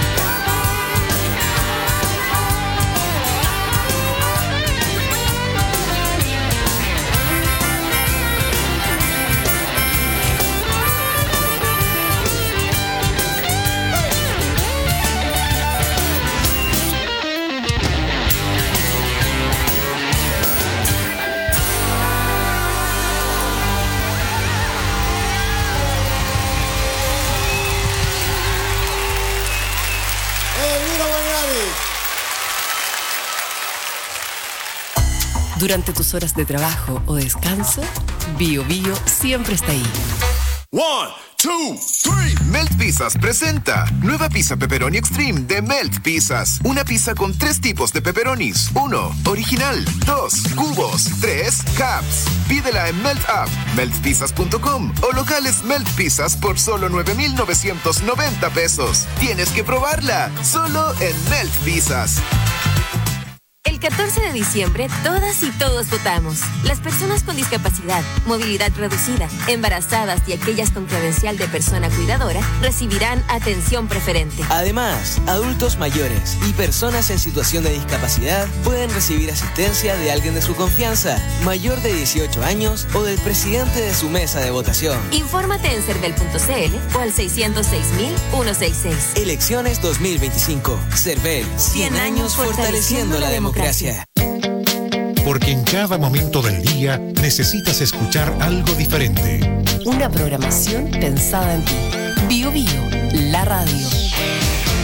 Durante tus horas de trabajo o descanso, Bio Bio siempre está ahí. 1, 2, 3. Melt Pizzas presenta nueva pizza pepperoni extreme de Melt Pizzas. Una pizza con 3 tipos de pepperonis. 1, original. 2, cubos. 3, caps. Pídela en Melt App, meltpizzas.com o locales Melt Pizzas por solo 9,990 pesos. Tienes que probarla, solo en Melt Pizzas. El 14 de diciembre, todas y todos votamos. Las personas con discapacidad, movilidad reducida, embarazadas y aquellas con credencial de persona cuidadora recibirán atención preferente. Además, adultos mayores y personas en situación de discapacidad pueden recibir asistencia de alguien de su confianza, mayor de 18 años o del presidente de su mesa de votación. Infórmate en cervel.cl o al 606.166. Elecciones 2025. Cervel, 100 años fortaleciendo la democracia. Porque en cada momento del día necesitas escuchar algo diferente. Una programación pensada en ti. Bio Bio, la radio.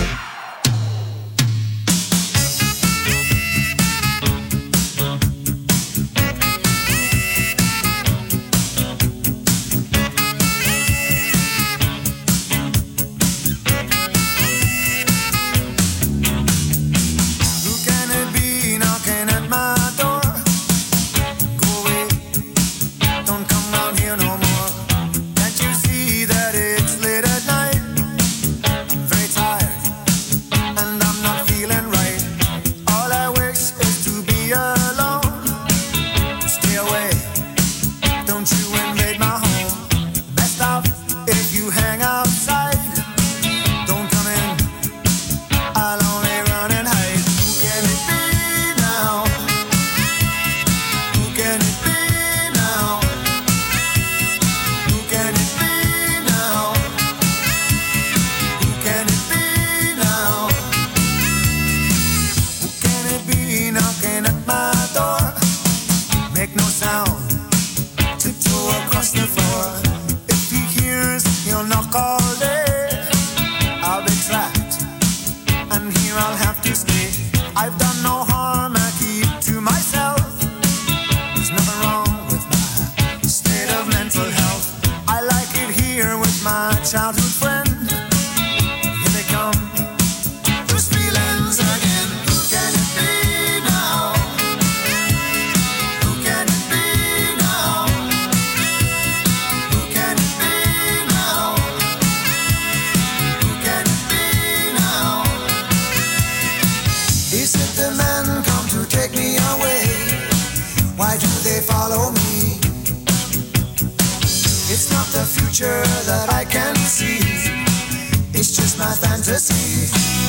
It's just my fantasy.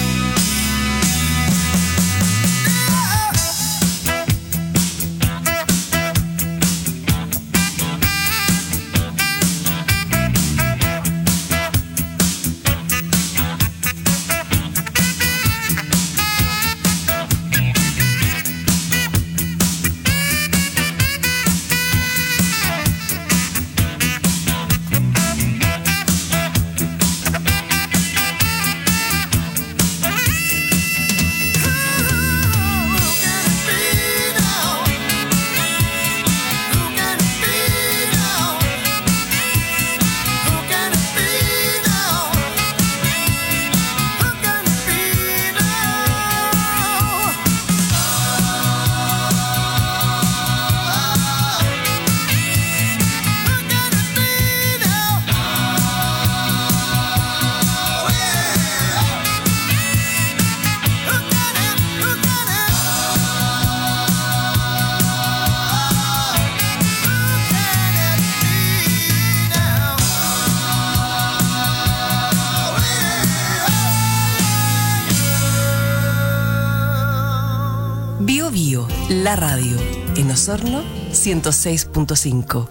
Bio Bio, la radio. En Osorno, 106.5.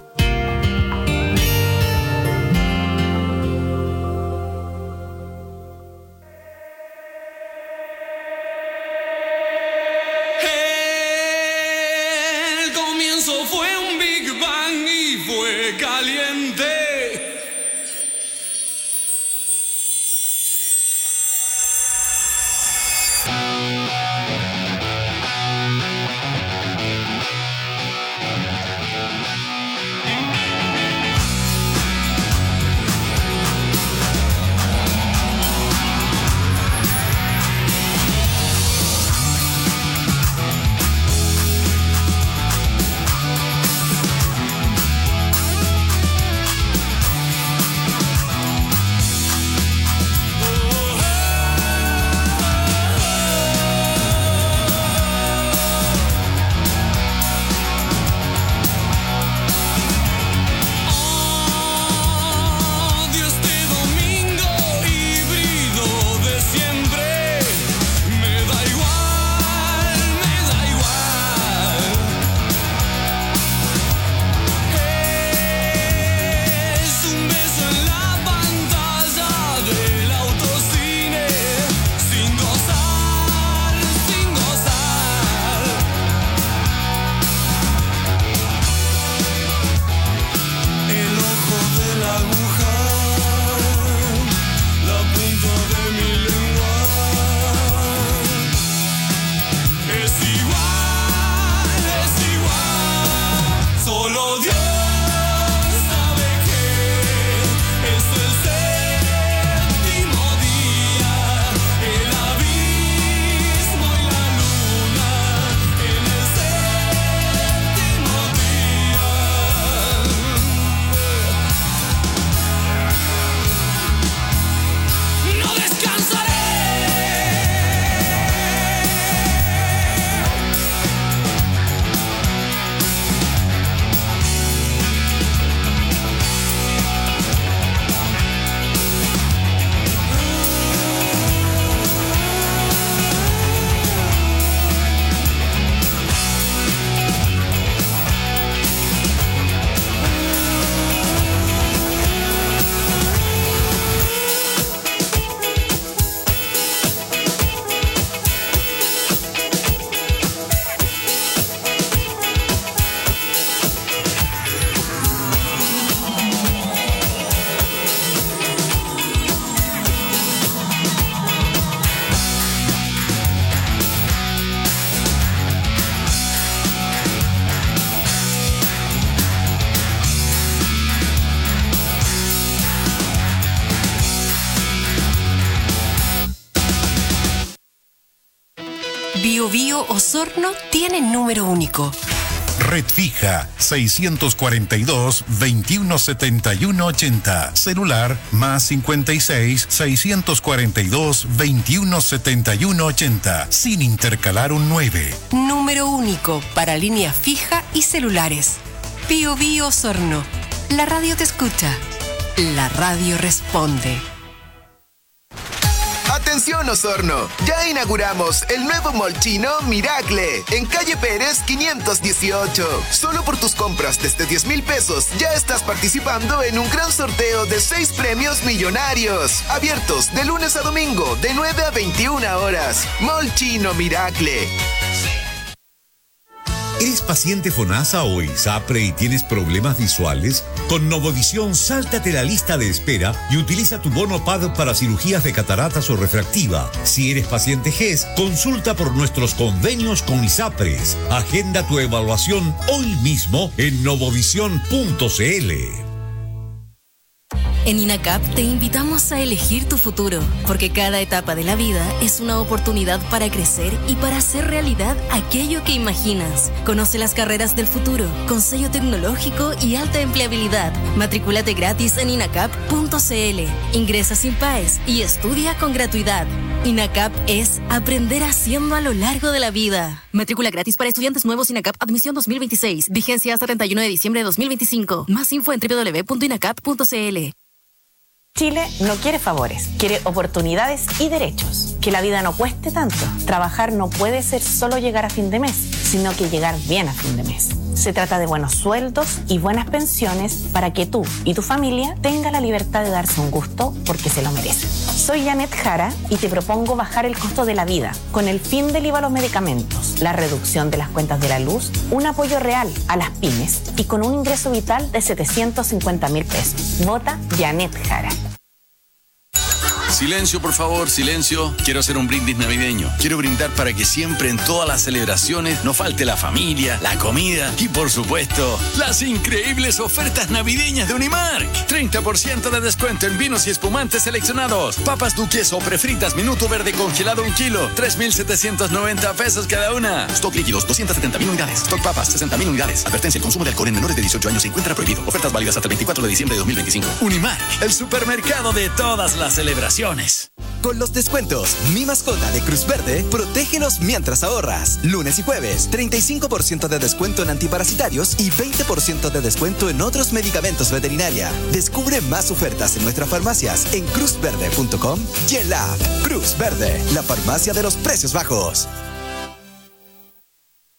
El comienzo fue un Big Bang y fue caliente. Bio Bio Osorno tiene número único. Red fija 642 2171 80. Celular más 56 642 2171 80. Sin intercalar un 9. Número único para línea fija y celulares. Bio Bio Osorno. La radio te escucha. La radio responde. Atención Osorno, ya inauguramos el nuevo Mall Chino Miracle en calle Pérez 518. Solo por tus compras desde 10,000 pesos ya estás participando en un gran sorteo de 6 premios millonarios. Abiertos de lunes a domingo de 9 a 21 horas. Mall Chino Miracle. ¿Eres paciente FONASA o ISAPRE y tienes problemas visuales? Con Novovisión, sáltate la lista de espera y utiliza tu bono PAD para cirugías de cataratas o refractiva. Si eres paciente GES, consulta por nuestros convenios con ISAPRES. Agenda tu evaluación hoy mismo en novovision.cl. En INACAP te invitamos a elegir tu futuro, porque cada etapa de la vida es una oportunidad para crecer y para hacer realidad aquello que imaginas. Conoce las carreras del futuro, con sello tecnológico y alta empleabilidad. Matricúlate gratis en inacap.cl. Ingresa sin PAES y estudia con gratuidad. INACAP es aprender haciendo a lo largo de la vida. Matrícula gratis para estudiantes nuevos INACAP Admisión 2026. Vigencia hasta 31 de diciembre de 2025. Más info en www.inacap.cl. Chile no quiere favores, quiere oportunidades y derechos. Que la vida no cueste tanto. Trabajar no puede ser solo llegar a fin de mes, sino que llegar bien a fin de mes. Se trata de buenos sueldos y buenas pensiones para que tú y tu familia tengan la libertad de darse un gusto porque se lo merecen. Soy Janet Jara y te propongo bajar el costo de la vida con el fin del IVA a los medicamentos, la reducción de las cuentas de la luz, un apoyo real a las pymes y con un ingreso vital de 750.000 pesos. Vota Janet Jara. Silencio, por favor, silencio. Quiero hacer un brindis navideño. Quiero brindar para que siempre en todas las celebraciones no falte la familia, la comida y, por supuesto, las increíbles ofertas navideñas de Unimark. 30% de descuento en vinos y espumantes seleccionados. Papas duques o prefritas minuto verde congelado 1 kilo. 3,790 pesos cada una. Stock líquidos 270,000 unidades. Stock papas 60,000 unidades. Advertencia: el consumo de alcohol en menores de 18 años se encuentra prohibido. Ofertas válidas hasta el 24 de diciembre de 2025. Unimark, el supermercado de todas las celebraciones. Con los descuentos Mi Mascota de Cruz Verde, protégelos mientras ahorras. Lunes y jueves, 35% de descuento en antiparasitarios y 20% de descuento en otros medicamentos veterinaria. Descubre más ofertas en nuestras farmacias en cruzverde.com y en la app. Cruz Verde, la farmacia de los precios bajos.